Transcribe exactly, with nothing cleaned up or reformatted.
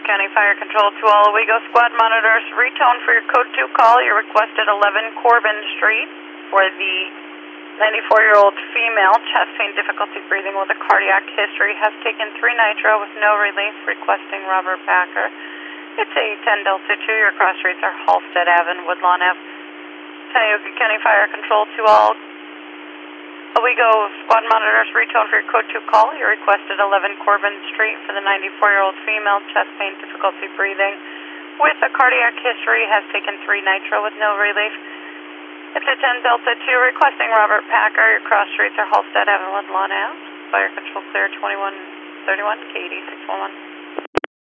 County Fire Control to all Owego Squad monitors. Retone for your code two call. You requested eleven Corbin Street for the ninety-four-year-old female, chest pain, difficulty breathing with a cardiac history, has taken three nitro with no relief, requesting Robert Packer. It's a ten Delta two. Your cross streets are Halstead Avenue, Woodlawn Avenue. Tioga County Fire Control to all Owego Squad monitors. Retone for your code two call. You requested eleven Corbin Street for the ninety-four-year-old female, chest pain, difficulty breathing with a cardiac history, has taken three nitro with no relief. It's a ten Delta two requesting Robert Packer. Your cross streets are Halstead Avenue, Woodlawn Avenue. Fire Control clear twenty-one thirty-one, K D six one one.